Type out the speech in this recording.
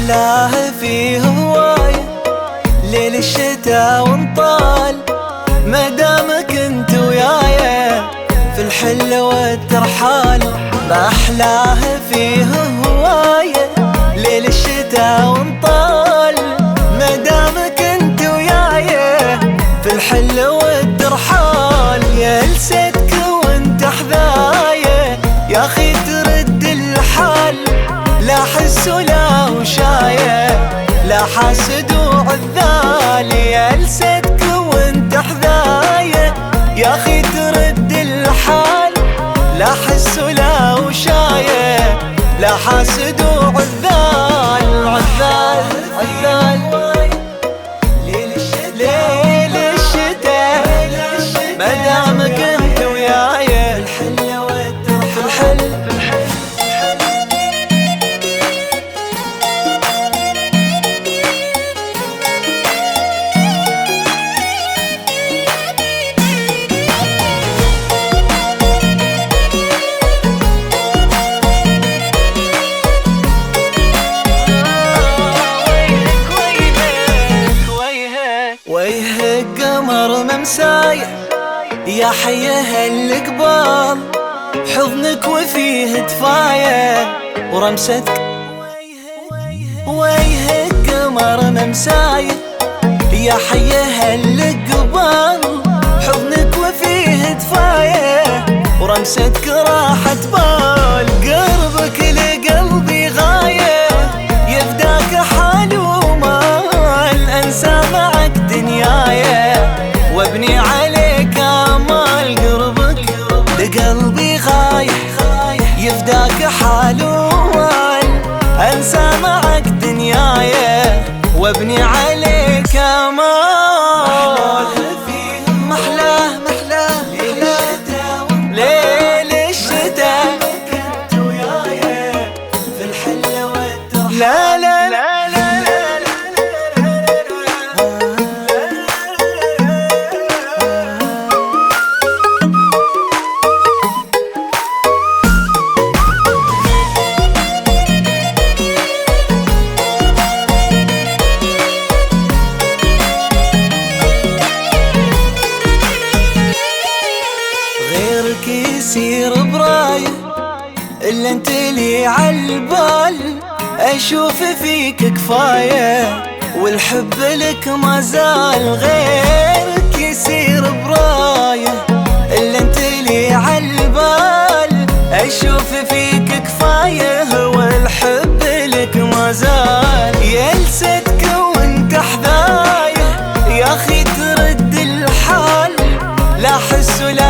أحلاه فيه هواية ليل الشتا وانطال، ما دامك انت ويايا في الحل والترحال. ما أحلاه فيه هواية ليل الشتا وانطال، ما دامك انت ويايا في الحل والترحال. يا لسيتك وانت حذايا يا اخي ترد الحال، لا حس ولا وشاية لا حاسد وعذال. يا لسيتك وانت حذايا يا اخي ترد الحال، لا حس ولا وشاية لا حاسد وعذال. عذال عذال ليل الشتا ما دامك انت ويايا الحل والترحال. ويهك قمر ممساية يا حيه القبال، حضنك وفيه دفاية ورمستك. ويهك قمر ممساية يا حيه القبال، حضنك وفيه دفاية ورمستك راحة بال. قربك لقلبي غاية يفداك حال ومال، انسى معك دنيايا وابني عليك امال. قربك لقلبي غاية يفداك حال ومال، انسى معك دنيايا وابني عليك امال. محلاه محلاه ليل الشتا كنت ويايا في الحل والترحال. لا لا لا غيرك يصير براية إلا انت لي عالبال، أشوف فيك كفاية والحب لك ما زال. غيرك يصير براية إلا انت لي عالبال، أشوف فيك كفاية والحب لك ما زال. يا لسيتك وانت حذايا يا أخي ترد الحال، لا حس ولا